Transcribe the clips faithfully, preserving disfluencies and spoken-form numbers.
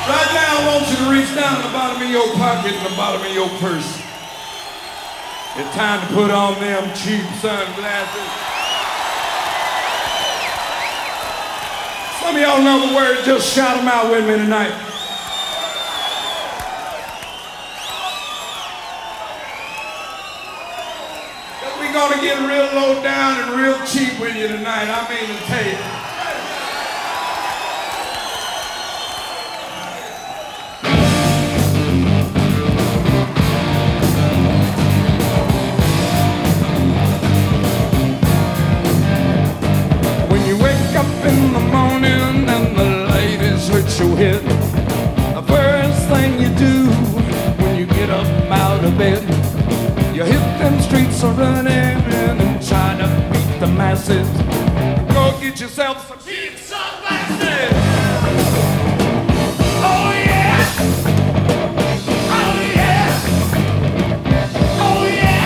Right now, I want you to reach down to the bottom of your pocket and the bottom of your purse. It's time to put on them cheap sunglasses. Some of y'all know the words, just shout them out with me tonight. Because we're going to get real low down and real cheap with you tonight, I mean to tell you. In the morning and the ladies hurt your head, the first thing you do when you get up out of bed, you hit them streets a running and try to beat the masses. Go get yourself some cheap sunglasses. Oh yeah, oh yeah, oh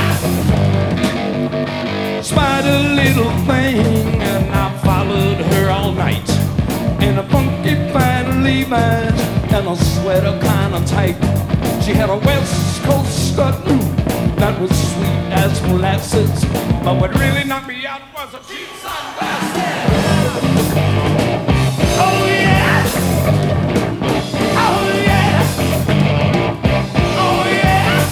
yeah. Spider little thing, and I followed her all night in a funky fine Levi's and a sweater kind of tight. She had a West Coast skirt that was sweet as molasses, but what really knocked me out was a cheap sunglasses. Oh yeah, oh yeah, oh yeah.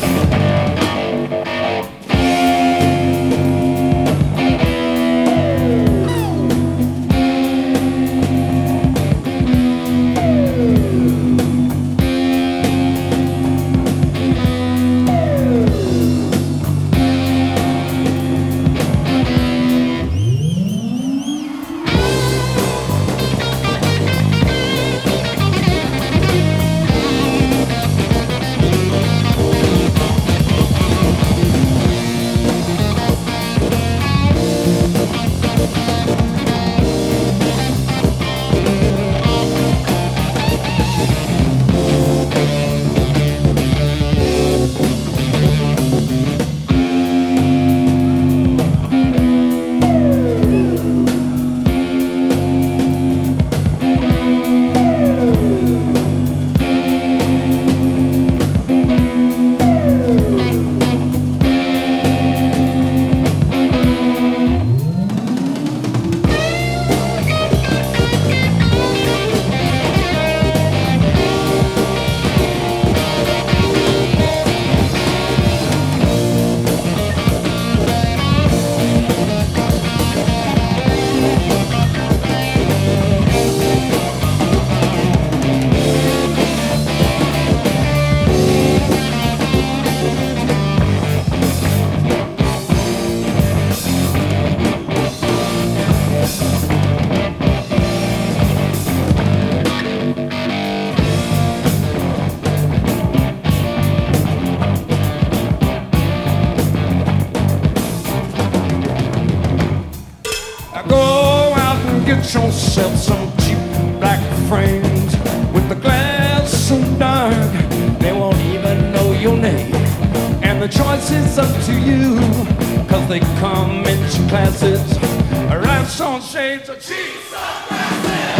Get yourself some cheap black frames with the glass so dark they won't even know your name. And the choice is up to you, cause they come in two classes. Rhinestone shades or cheap sunglasses.